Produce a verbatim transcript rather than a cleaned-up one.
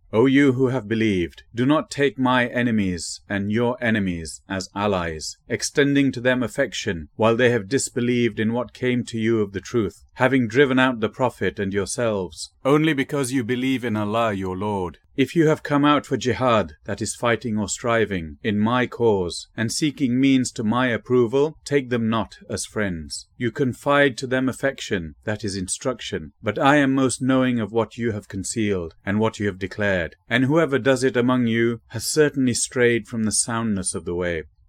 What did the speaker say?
O you who have believed, do not take my enemies and your enemies as allies, extending to them affection, while they have disbelieved in what came to you of the truth, having driven out the Prophet and yourselves, only because you believe in Allah your Lord. If you have come out for jihad, that is fighting or striving, in my cause, and seeking means to my approval, take them not as friends. You confide to them affection, that is instruction, but I am most knowing of what you have concealed, and what you have declared, and whoever does it among you has certainly strayed from the soundness of the way.